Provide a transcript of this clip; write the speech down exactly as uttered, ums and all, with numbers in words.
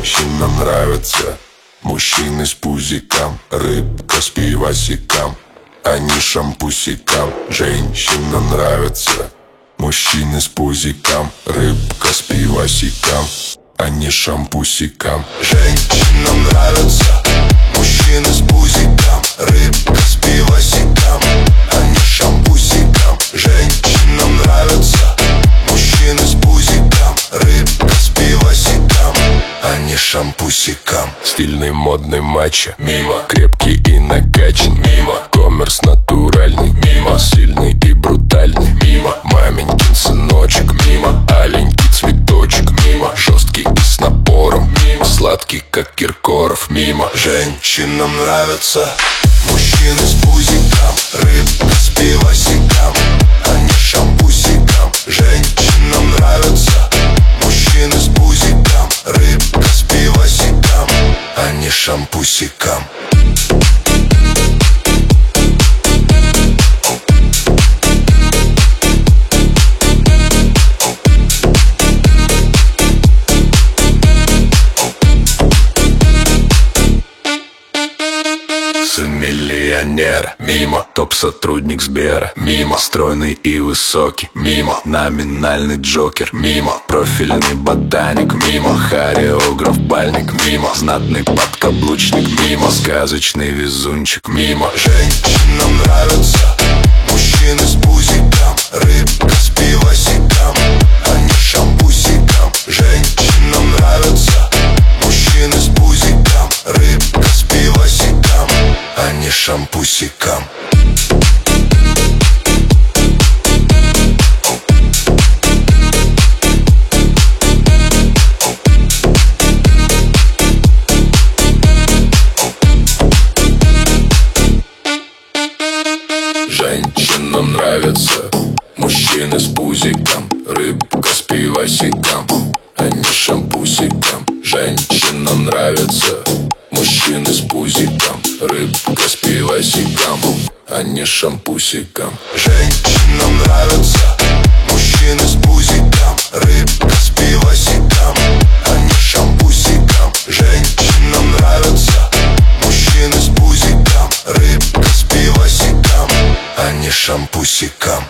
Женщинам нравятся мужчины с пузиком, рыбка с пивасиком, а не шампусиком. Женщинам нравятся мужчины с пузиком, рыбка с пивасиком, а не шампусиком. Женщинам нравятся мужчины с пузиком, рыбка с пивасиком, а не шампусиком. Женщинам нравятся мужчины с пузиком, рыбка с пивасиком, а не шампусиком. Стильный модный матча, мимо. Крепкий и накачан, мимо. Коммерс натуральный, мимо. Сильный и брутальный, мимо. Маменькин сыночек, мимо. Аленький цветочек, мимо. Жесткий и с напором, мимо. Сладкий, как Киркоров, мимо. Женщинам нравятся мужчины с пузиком, рыбка с пивасиком, а не шампусиком. Женщинам нравятся мужчины с пузиком, рыбка с пивасиком, а не шампусиком. Сын миллионера, мимо. Топ-сотрудник Сбера, мимо. Стройный и высокий, мимо. Номинальный Джокер, мимо. Профильный ботаник, мимо. Хореограф бальник, мимо. Знатный подкаблучник, мимо. Сказочный везунчик, мимо. Женщинам нравятся мужчины с пузиком, рыбка с пивасиком, а не шампусиком. Женщинам нравятся мужчины с пузиком, рыбка с пивасиком, а не шампусиком. Женщинам нравятся мужчины с пузиком, рыбка с пивасиком, а не шампусиком. Женщинам нравятся мужчины с пузиком, рыбка с пивасиком, а не шампусиком. Женщинам нравятся мужчины с пузиком, рыбка с пивасиком, а не шампусиком. Женщинам нравятся мужчины с пузиком, рыбка с пивасиком, а не шампусиком.